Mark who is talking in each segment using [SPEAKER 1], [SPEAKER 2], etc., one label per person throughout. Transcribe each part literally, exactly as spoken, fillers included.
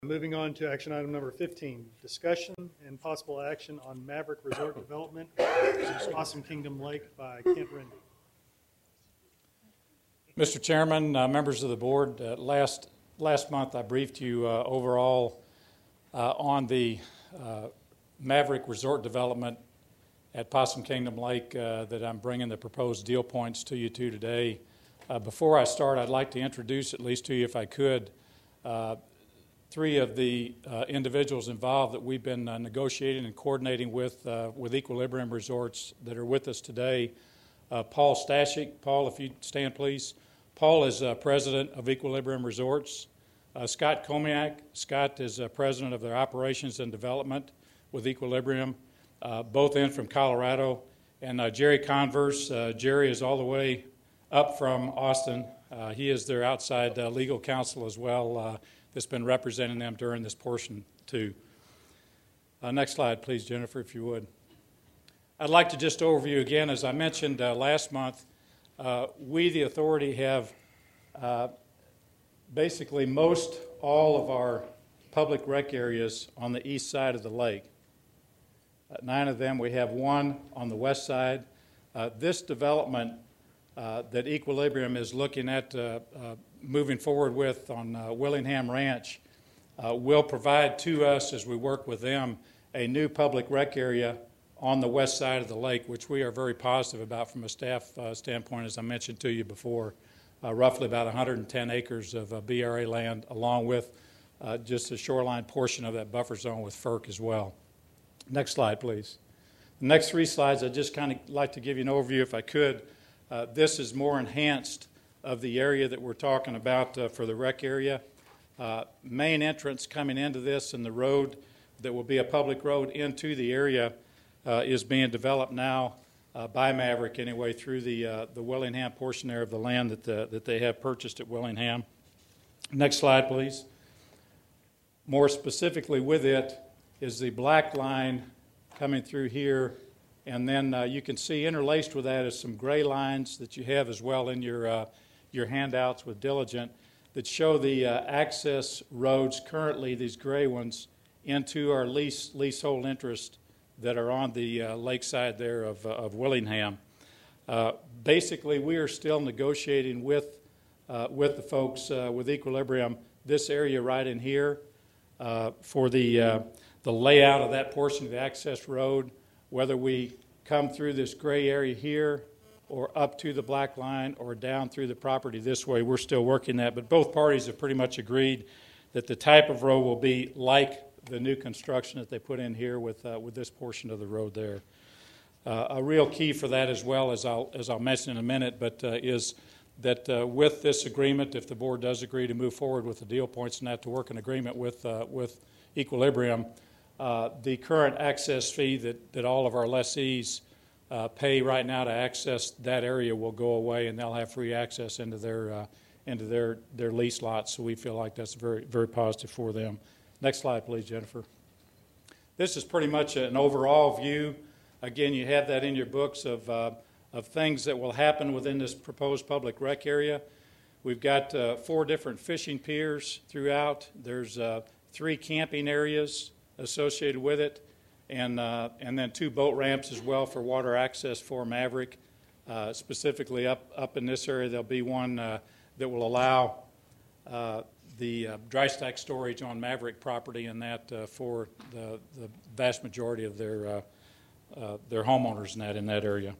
[SPEAKER 1] Moving on to action item number fifteen, discussion and possible action on Maverick Resort Development, Possum Kingdom Lake by Kent Rendy.
[SPEAKER 2] Mister Chairman, uh, members of the board, uh, last last month I briefed you uh, overall uh, on the uh, Maverick Resort Development at Possum Kingdom Lake uh, that I'm bringing the proposed deal points to you to today. Uh, before I start, I'd like to introduce, at least to you if I could, uh, three of the uh, individuals involved that we've been uh, negotiating and coordinating with uh, with Equilibrium Resorts that are with us today. Uh, Paul Stashik. Paul, if you'd stand, please. Paul is uh, president of Equilibrium Resorts. Uh, Scott Komiak. Scott is uh, president of their operations and development with Equilibrium, uh, both in from Colorado. And uh, Jerry Converse. Uh, Jerry is all the way up from Austin. Uh, he is their outside uh, legal counsel as well, uh, that's been representing them during this portion too. Uh, next slide, please, Jennifer, if you would. I'd like to just overview again, as I mentioned uh, last month, uh, we, the authority, have uh, basically most all of our public rec areas on the east side of the lake. Uh, nine of them, we have one on the west side. Uh, this development uh, that Equilibrium is looking at uh, uh, moving forward with on uh, Willingham Ranch uh, will provide to us, as we work with them, a new public rec area on the west side of the lake, which we are very positive about from a staff uh, standpoint, as I mentioned to you before. Uh, roughly about one hundred ten acres of uh, B R A land, along with uh, just the shoreline portion of that buffer zone with F E R C as well. Next slide, please. The next three slides, I'd just kind of like to give you an overview, if I could. Uh, this is more enhanced of the area that we're talking about uh, for the rec area. Uh, main entrance coming into this and the road that will be a public road into the area uh, is being developed now uh, by Maverick anyway through the uh, the Willingham portion there of the land that the, that they have purchased at Willingham. Next slide, please. More specifically with it is the black line coming through here, and then uh, you can see interlaced with that is some gray lines that you have as well in your uh, your handouts with Diligent that show the uh, access roads currently, these gray ones, into our lease leasehold interest that are on the uh, lakeside there of, uh, of Willingham. Uh, basically, we are still negotiating with uh, with the folks uh, with Equilibrium this area right in here uh, for the uh, the layout of that portion of the access road, whether we come through this gray area here or up to the black line or down through the property this way. We're still working that, but both parties have pretty much agreed that the type of road will be like the new construction that they put in here with uh, with this portion of the road there. Uh, a real key for that as well, as I'll, as I'll mention in a minute, but uh, is that uh, with this agreement, if the board does agree to move forward with the deal points and that to work in agreement with, uh, with Equilibrium, uh, the current access fee that, that all of our lessees Uh, pay right now to access that area will go away, and they'll have free access into their uh, into their their lease lots. So we feel like that's very very positive for them. Next slide, please, Jennifer. This is pretty much an overall view. Again, you have that in your books of uh, of things that will happen within this proposed public rec area. We've got uh, four different fishing piers throughout. There's uh, three camping areas associated with it. And, uh, and then two boat ramps as well for water access for Maverick. Uh, specifically up, up in this area, there'll be one uh, that will allow uh, the uh, dry stack storage on Maverick property, and that uh, for the, the vast majority of their, uh, uh, their homeowners in that, in that area.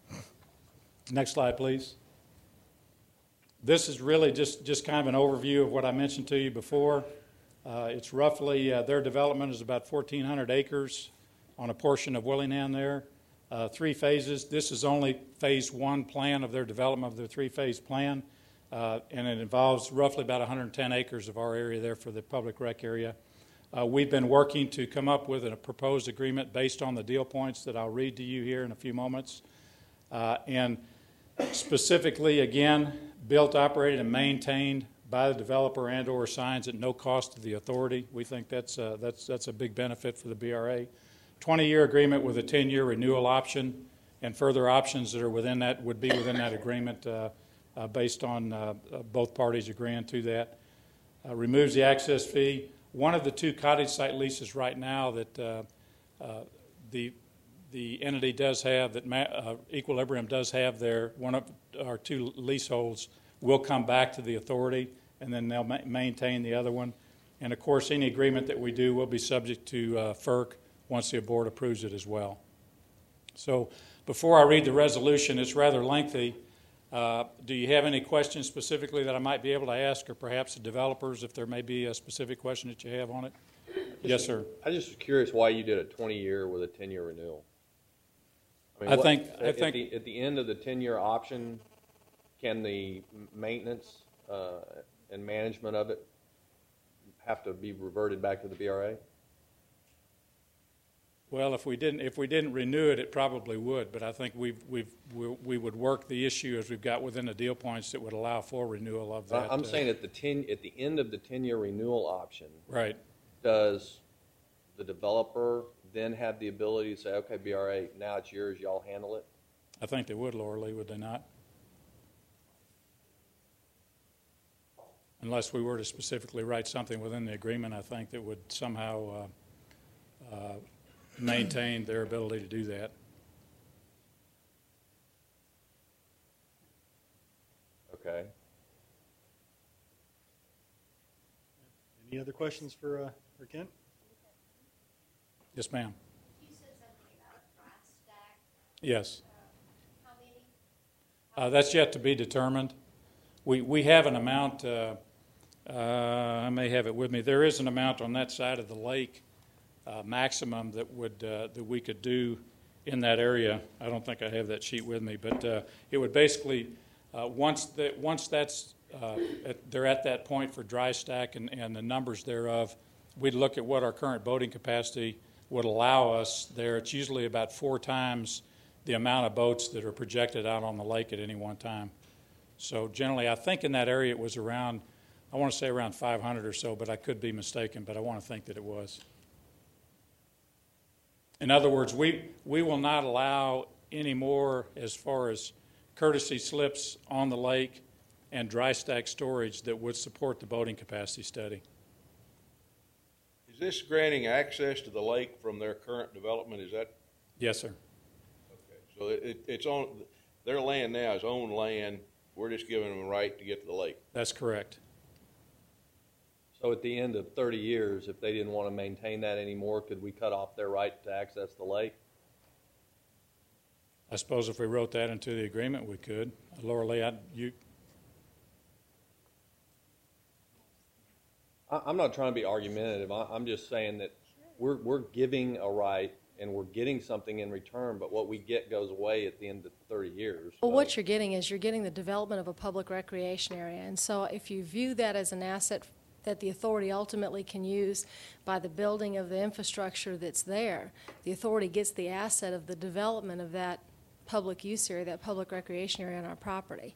[SPEAKER 2] Next slide, please. This is really just, just kind of an overview of what I mentioned to you before. Uh, it's roughly, uh, their development is about fourteen hundred acres on a portion of Willingham there. Uh, three phases. This is only phase one plan of their development of their three-phase plan, uh, and it involves roughly about one hundred ten acres of our area there for the public rec area. Uh, we've been working to come up with a proposed agreement based on the deal points that I'll read to you here in a few moments. Uh, and specifically, again, built, operated, and maintained by the developer and or signs at no cost to the authority. We think that's, uh, that's, that's a big benefit for the B R A. twenty-year agreement with a ten-year renewal option, and further options that are within that would be within that agreement uh, uh, based on uh, both parties agreeing to that. Uh, removes the access fee. one of the two cottage site leases right now that uh, uh, the the entity does have, that ma- uh, Equilibrium does have there, one of our two leaseholds will come back to the authority, and then they'll ma- maintain the other one. And of course, any agreement that we do will be subject to uh, FERC once the board approves it as well. So before I read the resolution, it's rather lengthy. Uh, do you have any questions specifically that I might be able to ask, or perhaps the developers, if there may be a specific question that you have on it? Yes, sir.
[SPEAKER 3] I just was curious why you did a twenty-year with a ten-year renewal. I, mean,
[SPEAKER 2] I
[SPEAKER 3] what,
[SPEAKER 2] think I
[SPEAKER 3] at
[SPEAKER 2] think
[SPEAKER 3] the, at the end of the ten-year option, can the maintenance uh, and management of it have to be reverted back to the B R A?
[SPEAKER 2] Well, if we didn't if we didn't renew it, it probably would. But I think we've we've we, we would work the issue as we've got within the deal points that would allow for renewal of that.
[SPEAKER 3] I'm
[SPEAKER 2] uh,
[SPEAKER 3] saying at the ten at the end of the ten-year renewal option,
[SPEAKER 2] right.
[SPEAKER 3] does the developer then have the ability to say, okay, B R A, now it's yours, y'all handle it?
[SPEAKER 2] I think they would, Laura Lee, would they not? Unless we were to specifically write something within the agreement, I think that would somehow uh, uh, maintain their ability to do that.
[SPEAKER 3] Okay.
[SPEAKER 1] Any other questions for, uh, for Kent?
[SPEAKER 2] Yes, ma'am.
[SPEAKER 4] You said something about a dry stack.
[SPEAKER 2] Yes.
[SPEAKER 4] Uh, how many?
[SPEAKER 2] Uh, that's yet to be determined. We we have an amount. Uh, uh, I may have it with me. There is an amount on that side of the lake, uh, maximum that would uh, that we could do in that area. I don't think I have that sheet with me, but uh, it would basically uh, once that once that's uh, at, they're at that point for dry stack and, and the numbers thereof, we'd look at what our current boating capacity would allow us there. It's usually about four times the amount of boats that are projected out on the lake at any one time. So generally, I think in that area it was around, I want to say around five hundred or so, but I could be mistaken, but I want to think that it was. In other words, we, we will not allow any more as far as courtesy slips on the lake and dry stack storage that would support the boating capacity study.
[SPEAKER 5] Is this granting access to the lake from their current development? Is that?
[SPEAKER 2] Yes, sir.
[SPEAKER 5] Okay. So it, it's on, their land now is owned land. We're just giving them a right to get to the lake.
[SPEAKER 2] That's correct.
[SPEAKER 3] So at the end of thirty years, if they didn't want to maintain that anymore, could we cut off their right to access the lake?
[SPEAKER 2] I suppose if we wrote that into the agreement, we could. Laura Lee, I, you,
[SPEAKER 3] I, I'm not trying to be argumentative. I, I'm just saying that we're, we're giving a right and we're getting something in return, but what we get goes away at the end of thirty years.
[SPEAKER 6] Well,
[SPEAKER 3] So-
[SPEAKER 6] what you're getting is you're getting the development of a public recreation area. And so if you view that as an asset that the authority ultimately can use by the building of the infrastructure that's there, the authority gets the asset of the development of that public use area, that public recreation area on our property.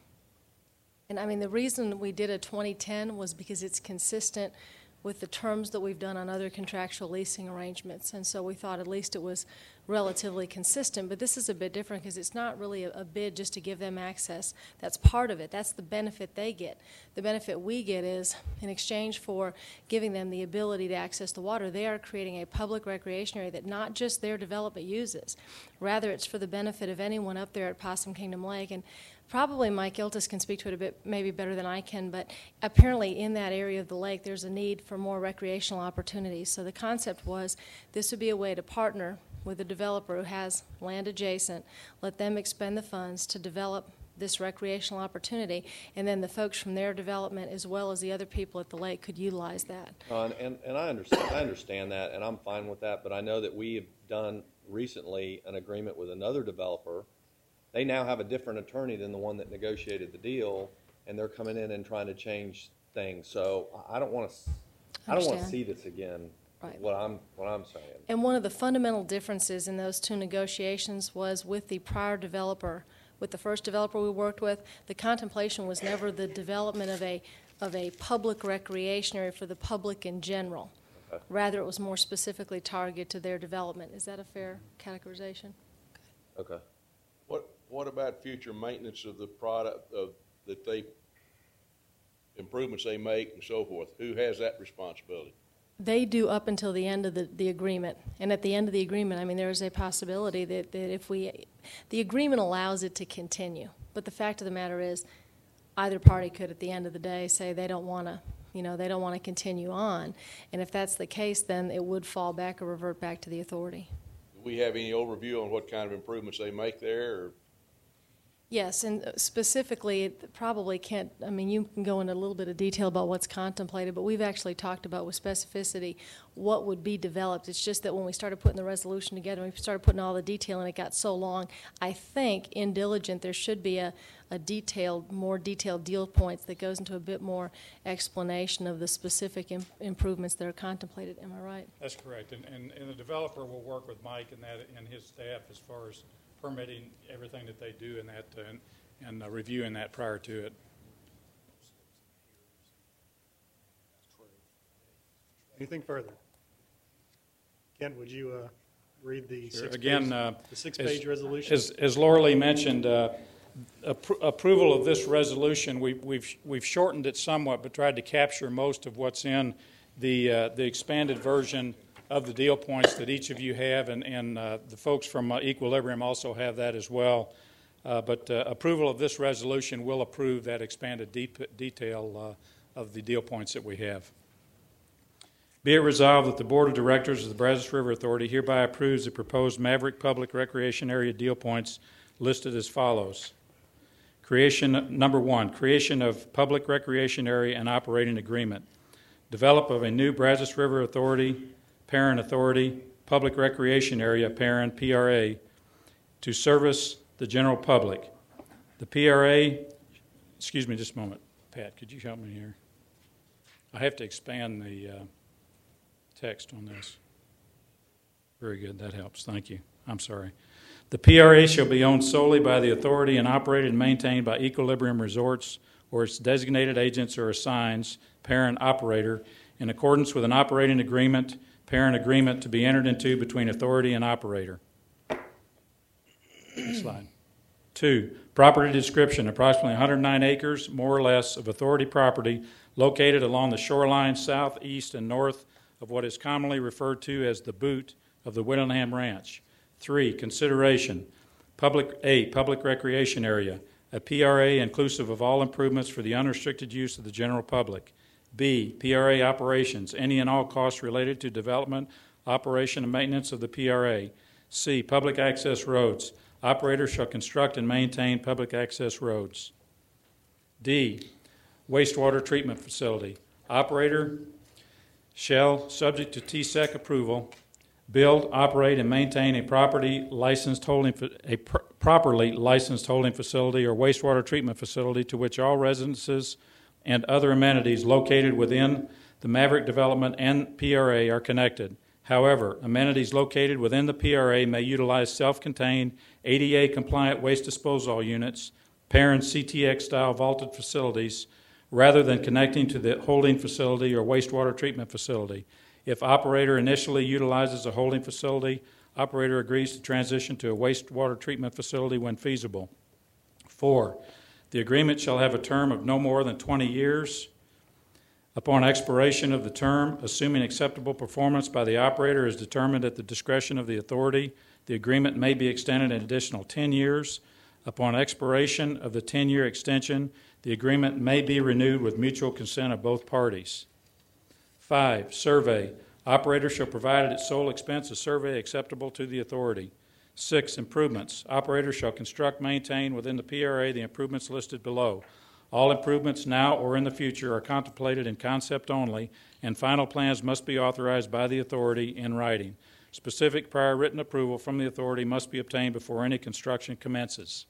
[SPEAKER 6] And I mean, the reason we did a twenty ten was because it's consistent with the terms that we've done on other contractual leasing arrangements. And so we thought at least it was relatively consistent. But this is a bit different because it's not really a, a bid just to give them access. That's part of it. That's the benefit they get. The benefit we get is in exchange for giving them the ability to access the water, they are creating a public recreation area that not just their development uses. Rather, it's for the benefit of anyone up there at Possum Kingdom Lake. And probably Mike Iltis can speak to it a bit, maybe better than I can, but apparently in that area of the lake, there's a need for more recreational opportunities. So the concept was this would be a way to partner with a developer who has land adjacent, let them expend the funds to develop this recreational opportunity, and then the folks from their development as well as the other people at the lake could utilize that.
[SPEAKER 3] Uh, and, and, and I understand, I understand that, and I'm fine with that, but I know that we have done recently an agreement with another developer. They now have a different attorney than the one that negotiated the deal, and they're coming in and trying to change things. So I don't want to, I don't want to
[SPEAKER 6] Understand.
[SPEAKER 3] see this again.
[SPEAKER 6] Right.
[SPEAKER 3] What I'm, what I'm saying.
[SPEAKER 6] And one of the fundamental differences in those two negotiations was with the prior developer. With the first developer we worked with, the contemplation was never the development of a, of a public recreation area for the public in general.
[SPEAKER 3] Okay.
[SPEAKER 6] Rather, it was more specifically targeted to their development. Is that a fair categorization?
[SPEAKER 3] Okay.
[SPEAKER 5] What, what about future maintenance of the product of, that they, improvements they make and so forth? Who has that responsibility?
[SPEAKER 6] they do up until the end of the, the agreement. And at the end of the agreement, I mean, there is a possibility that, that if we, the agreement allows it to continue. But the fact of the matter is, either party could, at the end of the day, say they don't want to, you know, they don't want to continue on. And if that's the case, then it would fall back or revert back to the authority.
[SPEAKER 5] Do we have any overview on what kind of improvements they make there, or?
[SPEAKER 6] Yes, and specifically, it probably can't, I mean, you can go into a little bit of detail about what's contemplated, but we've actually talked about with specificity what would be developed. It's just that when we started putting the resolution together, we started putting all the detail, and it got so long. I think in diligent, there should be a, a detailed, more detailed deal points that goes into a bit more explanation of the specific im improvements that are contemplated. Am I right?
[SPEAKER 2] That's correct. And, and, and the developer will work with Mike and that and his staff as far as permitting everything that they do in that uh, and, and uh, reviewing that prior to it.
[SPEAKER 1] Anything further? Kent, would you uh, read the
[SPEAKER 2] Sure.
[SPEAKER 1] six
[SPEAKER 2] Again,
[SPEAKER 1] page,
[SPEAKER 2] uh,
[SPEAKER 1] the six-page
[SPEAKER 2] as,
[SPEAKER 1] resolution?
[SPEAKER 2] As, as Laura Lee mentioned, uh, appro approval of this resolution, we, we've we've shortened it somewhat, but tried to capture most of what's in the uh, the expanded version of the deal points that each of you have, and, and uh, the folks from uh, Equilibrium also have that as well. Uh, but uh, approval of this resolution will approve that expanded de detail uh, of the deal points that we have. Be it resolved that the Board of Directors of the Brazos River Authority hereby approves the proposed Maverick Public Recreation Area deal points listed as follows. Creation, number one, creation of public recreation area and operating agreement. Develop of a new Brazos River Authority Parent Authority Public Recreation Area, Parent, P R A, to service the general public. The P R A, excuse me just a moment. Pat, could you help me here? I have to expand the uh, text on this. Very good, that helps. Thank you. I'm sorry. The P R A shall be owned solely by the authority and operated and maintained by Equilibrium Resorts or its designated agents or assigns, parent operator, in accordance with an operating agreement, parent agreement to be entered into between authority and operator. Next slide. Two, property description, approximately one hundred nine acres, more or less, of authority property located along the shoreline south, east, and north of what is commonly referred to as the boot of the Whittingham Ranch. Three, consideration, public A, public recreation area, a P R A inclusive of all improvements for the unrestricted use of the general public. B, P R A operations, any and all costs related to development, operation, and maintenance of the P R A. C, public access roads. Operators shall construct and maintain public access roads. D, wastewater treatment facility. Operator shall, subject to T S E C approval, build, operate, and maintain a property licensed holding a pr properly licensed holding facility or wastewater treatment facility to which all residences and other amenities located within the Maverick development and P R A are connected. However, amenities located within the P R A may utilize self-contained A D A-compliant waste disposal units, parent C T X-style vaulted facilities, rather than connecting to the holding facility or wastewater treatment facility. If operator initially utilizes a holding facility, operator agrees to transition to a wastewater treatment facility when feasible. Four, the agreement shall have a term of no more than twenty years. Upon expiration of the term, assuming acceptable performance by the operator is determined at the discretion of the authority, the agreement may be extended an additional ten years. Upon expiration of the ten-year extension, the agreement may be renewed with mutual consent of both parties. Five, survey. Operator shall provide at its sole expense a survey acceptable to the authority. Six, improvements. Operator shall construct, maintain within the P R A the improvements listed below. All improvements now or in the future are contemplated in concept only, and final plans must be authorized by the authority in writing. Specific prior written approval from the authority must be obtained before any construction commences.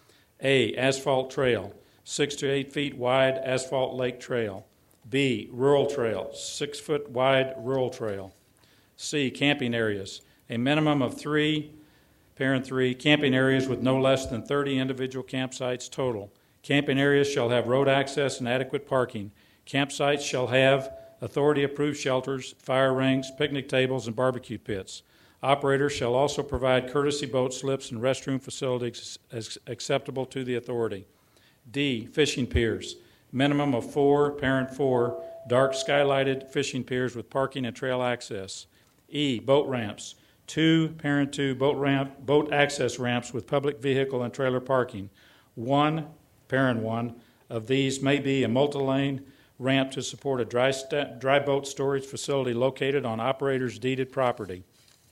[SPEAKER 2] A, asphalt trail, six to eight feet wide asphalt lake trail. B, rural trail, six foot wide rural trail. C, camping areas, a minimum of three, parent three, camping areas with no less than thirty individual campsites total. Camping areas shall have road access and adequate parking. Campsites shall have authority-approved shelters, fire rings, picnic tables, and barbecue pits. Operators shall also provide courtesy boat slips and restroom facilities as acceptable to the authority. D, fishing piers, minimum of four, parent four, dark skylighted fishing piers with parking and trail access. E, boat ramps, two parent two boat ramp, boat access ramps with public vehicle and trailer parking. One, parent one, of these may be a multi-lane ramp to support a dry, sta- dry boat storage facility located on operator's deeded property.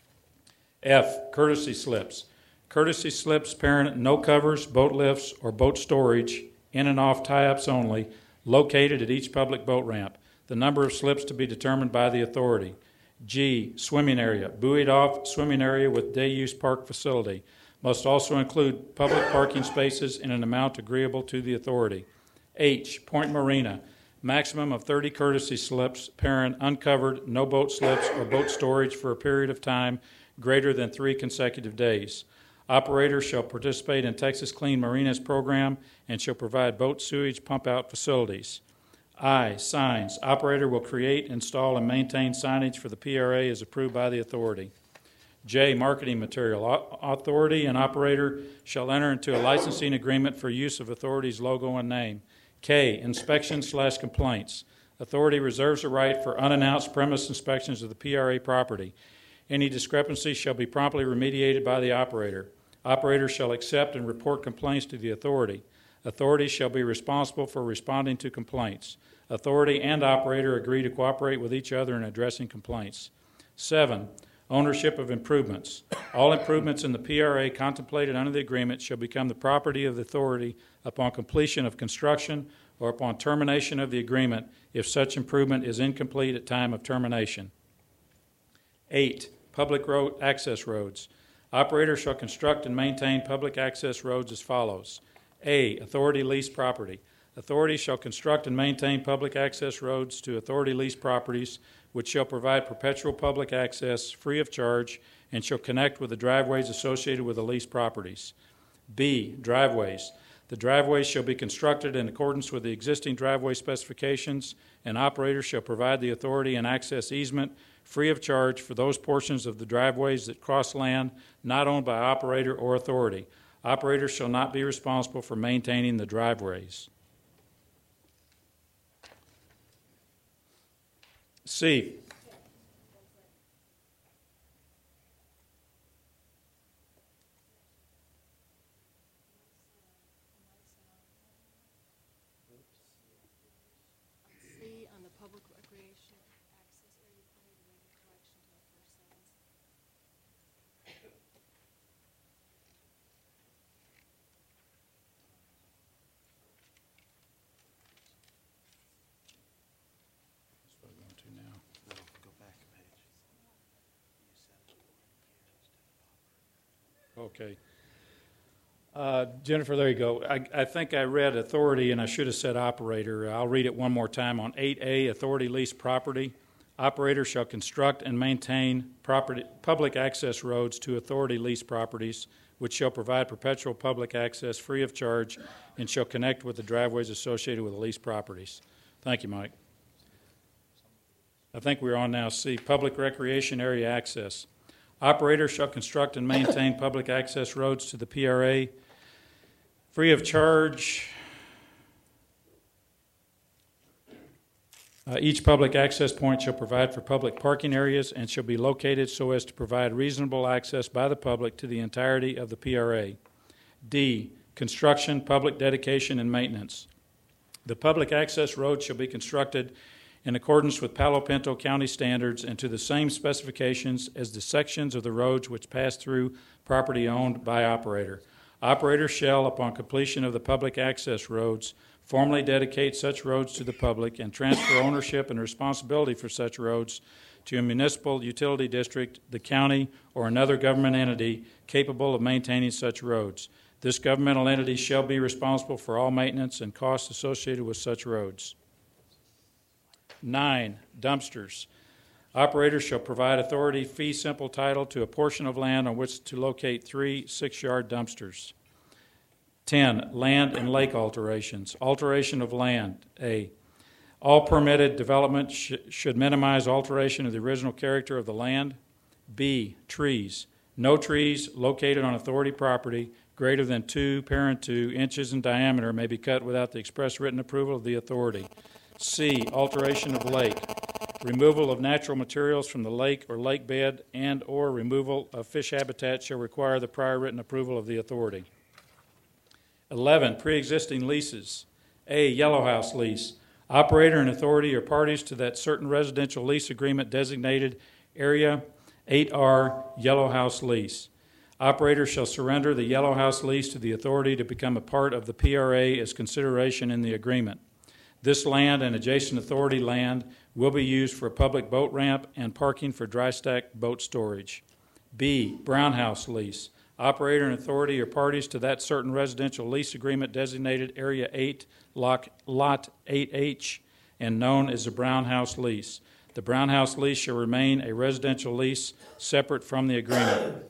[SPEAKER 2] F, courtesy slips. Courtesy slips parent no covers, boat lifts, or boat storage, in and off tie-ups only, located at each public boat ramp. The number of slips to be determined by the authority. G, swimming area. Buoyed off swimming area with day-use park facility. Must also include public parking spaces in an amount agreeable to the authority. H, point marina. Maximum of thirty courtesy slips, parent uncovered, no boat slips or boat storage for a period of time greater than three consecutive days. Operator shall participate in Texas Clean Marinas program and shall provide boat sewage pump-out facilities. I, signs. Operator will create, install, and maintain signage for the P R A as approved by the authority. J, marketing material. O- authority and operator shall enter into a licensing agreement for use of authority's logo and name. K, inspection slash complaints. Authority reserves the right for unannounced premise inspections of the P R A property. Any discrepancy shall be promptly remediated by the operator. Operator shall accept and report complaints to the authority. Authority shall be responsible for responding to complaints. Authority and operator agree to cooperate with each other in addressing complaints. Seven, ownership of improvements. All improvements in the P R A contemplated under the agreement shall become the property of the authority upon completion of construction or upon termination of the agreement if such improvement is incomplete at time of termination. Eight, public road access roads. Operator shall construct and maintain public access roads as follows. A, authority leased property. Authority shall construct and maintain public access roads to authority leased properties, which shall provide perpetual public access free of charge and shall connect with the driveways associated with the leased properties. B, driveways. The driveways shall be constructed in accordance with the existing driveway specifications, and operator shall provide the authority and access easement free of charge for those portions of the driveways that cross land not owned by operator or authority. Operator shall not be responsible for maintaining the driveways. C,
[SPEAKER 6] C, on the public recreation access area permitted in the collection to the first sentence.
[SPEAKER 2] That's what I'm going to now. Okay. Uh, Jennifer, there you go. I, I think I read authority and I should have said operator. I'll read it one more time. On eight A, authority leased property. Operator shall construct and maintain property, public access roads to authority leased properties, which shall provide perpetual public access free of charge and shall connect with the driveways associated with the leased properties. Thank you, Mike. I think we're on now C, public recreation area access. Operator shall construct and maintain public access roads to the P R A free of charge. Uh, each public access point shall provide for public parking areas and shall be located so as to provide reasonable access by the public to the entirety of the P R A. D, construction, public dedication, and maintenance. The public access road shall be constructed in accordance with Palo Pinto County standards and to the same specifications as the sections of the roads which pass through property owned by operator. Operator shall, upon completion of the public access roads, formally dedicate such roads to the public and transfer ownership and responsibility for such roads to a municipal utility district, the county, or another government entity capable of maintaining such roads. This governmental entity shall be responsible for all maintenance and costs associated with such roads. Nine, dumpsters. Operator shall provide authority fee simple title to a portion of land on which to locate three six-yard dumpsters. Ten, land and lake alterations. Alteration of land. A, all permitted development sh- should minimize alteration of the original character of the land. B, trees. No trees located on authority property greater than two, parent two, inches in diameter may be cut without the express written approval of the authority. C, alteration of lake, removal of natural materials from the lake or lake bed and/or removal of fish habitat shall require the prior written approval of the authority. eleven, pre-existing leases. A, Yellow House lease. Operator and authority are parties to that certain residential lease agreement designated Area eight R Yellow House lease. Operator shall surrender the Yellow House lease to the authority to become a part of the P R A as consideration in the agreement. This land and adjacent authority land will be used for a public boat ramp and parking for dry stack boat storage. B, Brown House lease. Operator and authority are parties to that certain residential lease agreement designated Area eight, Lot eight H, and known as the Brown House lease. The Brown House lease shall remain a residential lease separate from the agreement.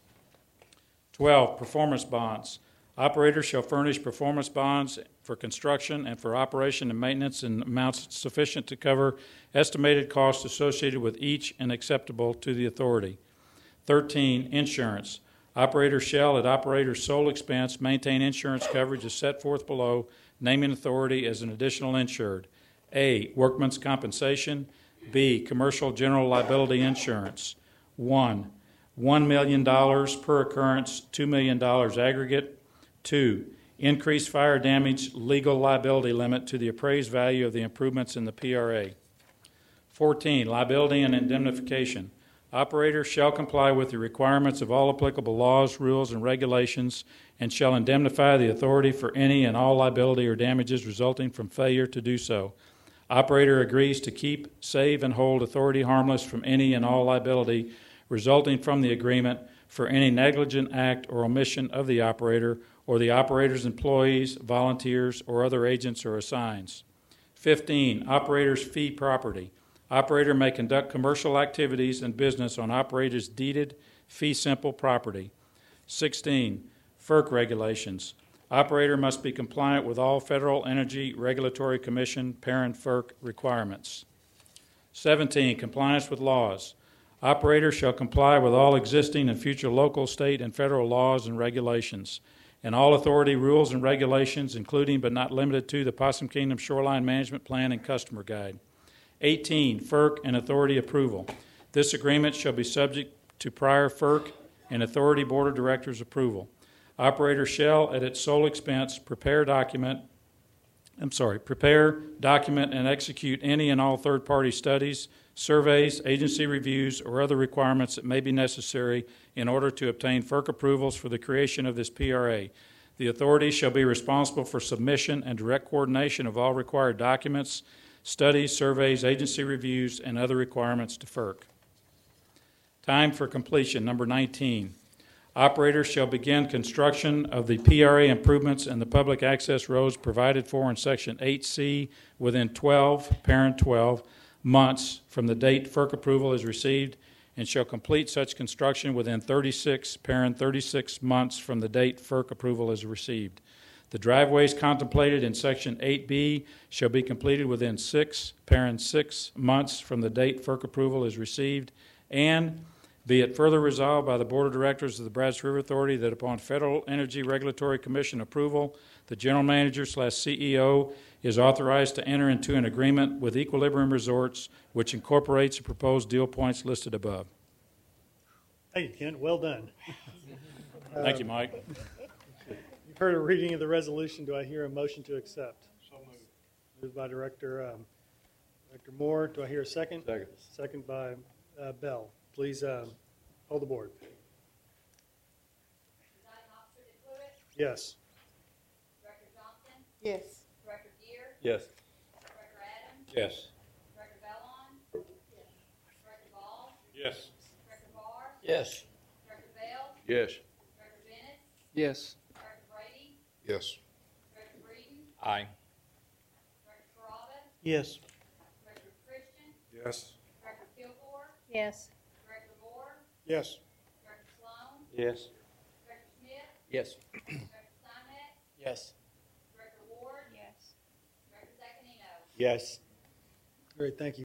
[SPEAKER 2] twelve, performance bonds. Operator shall furnish performance bonds for construction and for operation and maintenance in amounts sufficient to cover estimated costs associated with each and acceptable to the authority. thirteen, insurance. Operator shall, at operator's sole expense, maintain insurance coverage as set forth below, naming authority as an additional insured. A, workman's compensation. B, commercial general liability insurance. One, one million dollars per occurrence, two million dollars aggregate. Two, increased fire damage legal liability limit to the appraised value of the improvements in the P R A. fourteen, liability and indemnification. Operator shall comply with the requirements of all applicable laws, rules, and regulations, and shall indemnify the authority for any and all liability or damages resulting from failure to do so. Operator agrees to keep, save, and hold authority harmless from any and all liability resulting from the agreement for any negligent act or omission of the operator or the operator's employees, volunteers, or other agents or assigns. fifteen, operator's fee property. Operator may conduct commercial activities and business on operator's deeded fee simple property. sixteen, F E R C regulations. Operator must be compliant with all Federal Energy Regulatory Commission parent F E R C requirements. seventeen, compliance with laws. Operator shall comply with all existing and future local, state, and federal laws and regulations, and all authority rules and regulations, including but not limited to the Possum Kingdom Shoreline Management Plan and Customer Guide. eighteen, F E R C and authority approval. This agreement shall be subject to prior F E R C and authority board of directors approval. Operator shall, at its sole expense, prepare document, I'm sorry, prepare, document, and execute any and all third-party studies, surveys, agency reviews, or other requirements that may be necessary in order to obtain F E R C approvals for the creation of this P R A. The authority shall be responsible for submission and direct coordination of all required documents, studies, surveys, agency reviews, and other requirements to F E R C. Time for completion, number nineteen. Operator shall begin construction of the P R A improvements and the public access roads provided for in Section eight C within twelve, parent twelve, months from the date F E R C approval is received, and shall complete such construction within thirty-six, parent thirty-six months from the date F E R C approval is received. The driveways contemplated in Section eight B shall be completed within six, parent six months from the date F E R C approval is received, and be it further resolved by the Board of Directors of the Brazos River Authority that upon Federal Energy Regulatory Commission approval, the General Manager slash C E O is authorized to enter into an agreement with Equilibrium Resorts, which incorporates the proposed deal points listed above.
[SPEAKER 1] Thank you, Kent. Well done.
[SPEAKER 2] Thank you, Mike.
[SPEAKER 1] You've heard a reading of the resolution. Do I hear a motion to accept?
[SPEAKER 5] So moved.
[SPEAKER 1] Moved by Director, um, Director Moore. Do I hear a second?
[SPEAKER 3] Second.
[SPEAKER 1] Second by uh, Bell. Please um, hold the board.
[SPEAKER 4] Presiding Officer DeFluis,
[SPEAKER 1] Yes.
[SPEAKER 4] Director Johnson,
[SPEAKER 7] Yes.
[SPEAKER 4] Director Gear,
[SPEAKER 3] Yes.
[SPEAKER 4] Director Adams,
[SPEAKER 2] Yes.
[SPEAKER 4] Director Bellon, Director Ball,
[SPEAKER 5] Yes.
[SPEAKER 4] Director Barr,
[SPEAKER 8] Yes.
[SPEAKER 4] Director Bell,
[SPEAKER 5] Yes.
[SPEAKER 4] Director Bennett,
[SPEAKER 8] Yes.
[SPEAKER 4] Director Brady,
[SPEAKER 5] Yes.
[SPEAKER 4] Director Breeden,
[SPEAKER 8] Aye.
[SPEAKER 4] Director Carrabba,
[SPEAKER 7] Yes.
[SPEAKER 4] Director Christian,
[SPEAKER 5] Yes.
[SPEAKER 4] Director Kilgore,
[SPEAKER 7] Yes.
[SPEAKER 4] Director Moore,
[SPEAKER 1] Yes.
[SPEAKER 4] Director Sloan,
[SPEAKER 8] Yes.
[SPEAKER 4] Director Smith,
[SPEAKER 8] Yes.
[SPEAKER 4] Director Steinmetz,
[SPEAKER 8] Yes.
[SPEAKER 4] Director Ward,
[SPEAKER 7] Yes.
[SPEAKER 4] Director Zaccanino.
[SPEAKER 8] Yes.
[SPEAKER 1] Great, thank you.